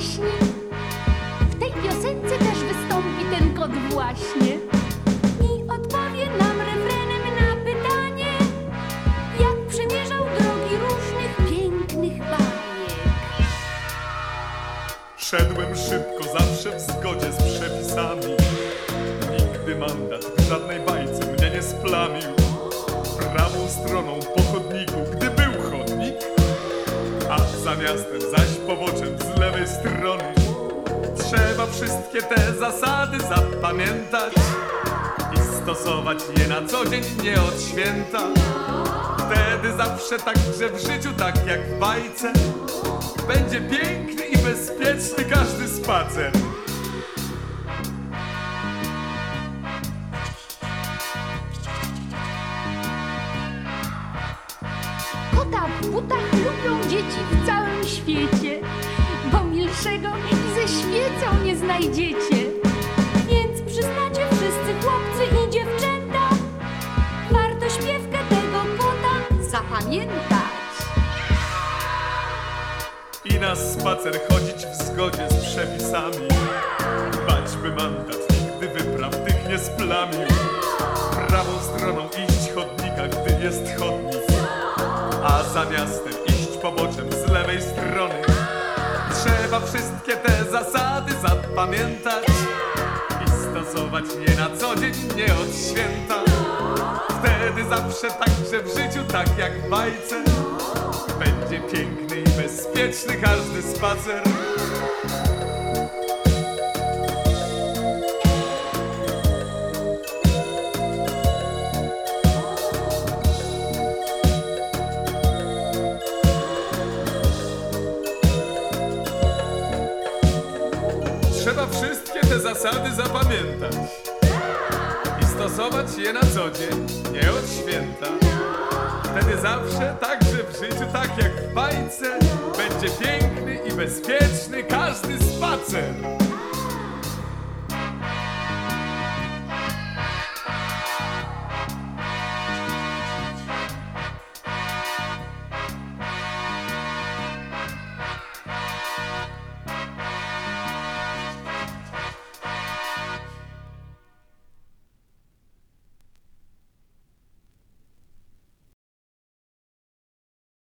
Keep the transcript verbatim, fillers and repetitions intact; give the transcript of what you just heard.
baśni. W tej piosence też wystąpi ten kot właśnie i odpowie nam refrenem na pytanie, jak przemierzał drogi różnych pięknych bajek. Szedłem szybko, zawsze w zgodzie z przepisami. Nigdy mandat w żadnej bajce mnie nie splamił. Prawą stroną po chodniku, gdy był chodnik, a za miastem zaś poboczem z lewej strony. Trzeba wszystkie te zasady zapamiętać i stosować je na co dzień, nie od święta. Wtedy zawsze także w życiu, tak jak w bajce, będzie piękny i bezpieczny każdy spacer. Kota w butach lubią dzieci w całym świecie, bo milszego i ze świecą nie znajdziecie. Więc przyznacie wszyscy chłopcy i dziewczęta, warto śpiewkę tego kota zapamiętać. I na spacer chodzić w zgodzie z przepisami, dbać by mandat nigdy wypraw tych nie splamił. Prawą stroną iść chodnika, gdy jest chodnik, a za miastem iść poboczem z lewej strony. Trzeba wszystkie te zasady zapamiętać i stosować je na co dzień, nie od święta. Wtedy zawsze także w życiu, tak jak w bajce, będzie piękny i bezpieczny każdy spacer. Trzeba wszystkie te zasady zapamiętać i stosować je na co dzień, nie od święta. Wtedy zawsze, także w życiu, tak jak w bajce, będzie piękny i bezpieczny każdy spacer.